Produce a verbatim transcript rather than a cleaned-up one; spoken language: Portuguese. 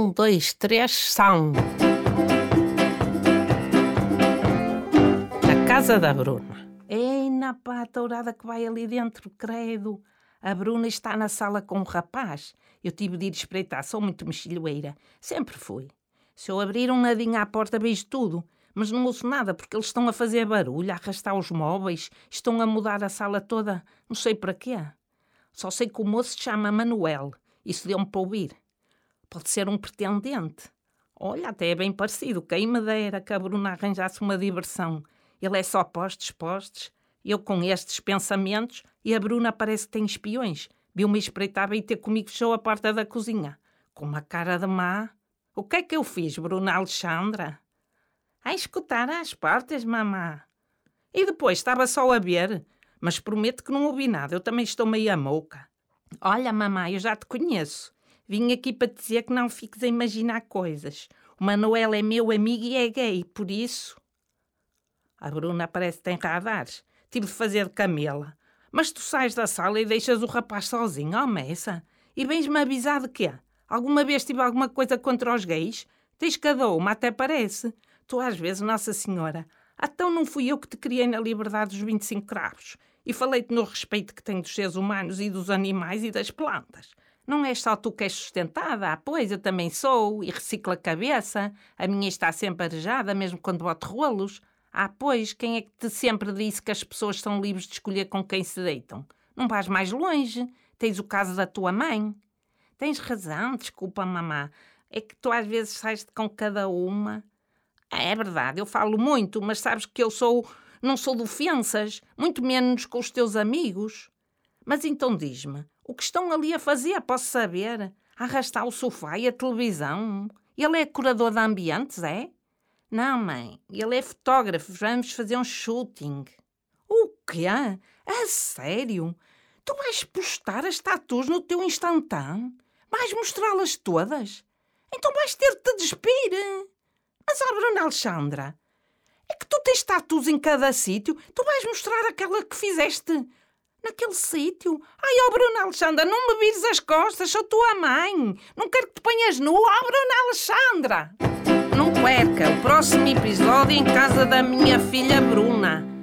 Um, dois, três, são. A casa da Bruna. Ei, na pá, a tourada que vai ali dentro, credo. A Bruna está na sala com um rapaz. Eu tive de ir espreitar, sou muito mexilhoeira. Sempre fui. Se eu abrir um nadinho à porta, vejo tudo. Mas não ouço nada, porque eles estão a fazer barulho, a arrastar os móveis, estão a mudar a sala toda. Não sei para quê. Só sei que o moço se chama Manuel. Isso deu-me para ouvir. Pode ser um pretendente. Olha, até é bem parecido. Quem me dera que a Bruna arranjasse uma diversão. Ele é só postes, postes. Eu com estes pensamentos e a Bruna parece que tem espiões. Viu-me espreitar e ter comigo fechou a porta da cozinha. Com uma cara de má. O que é que eu fiz, Bruna Alexandra? A escutar às portas, mamã. E depois estava só a ver. Mas prometo que não ouvi nada. Eu também estou meio a mouca. Olha, mamãe, eu já te conheço. Vim aqui para te dizer que não fiques a imaginar coisas. O Manuel é meu amigo e é gay, por isso... A Bruna parece que tem radares. Tive de fazer de camela. Mas tu sais da sala e deixas o rapaz sozinho, ó meça. E vens-me avisar de quê? Alguma vez tive alguma coisa contra os gays? Tens cada uma, até parece. Tu às vezes, Nossa Senhora. Então não fui eu que te criei na liberdade dos vinte e cinco cravos. E falei-te no respeito que tenho dos seres humanos e dos animais e das plantas. Não és só tu que és sustentada, ah, pois eu também sou, e reciclo a cabeça. A minha está sempre arejada, mesmo quando boto rolos. Ah, pois, quem é que te sempre disse que as pessoas são livres de escolher com quem se deitam? Não vais mais longe. Tens o caso da tua mãe. Tens razão, desculpa, mamã. É que tu às vezes sais com cada uma. É verdade, eu falo muito, mas sabes que eu sou, não sou de ofensas, muito menos com os teus amigos. Mas então diz-me, o que estão ali a fazer, posso saber? A arrastar o sofá e a televisão? Ele é curador de ambientes, é? Não, mãe, ele é fotógrafo, vamos fazer um shooting. O quê? A sério? Tu vais postar as tatuas no teu Instagram? Vais mostrá-las todas? Então vais ter de te despir. Mas, ó, Bruna Alexandra, é que tu tens tatuas em cada sítio. Tu vais mostrar aquela que fizeste naquele sítio. Ai, ó, Bruna Alexandra, não me vires as costas, sou tua mãe. Não quero que te ponhas nua, ó, Bruna Alexandra. Não perca o próximo episódio em casa da minha filha Bruna.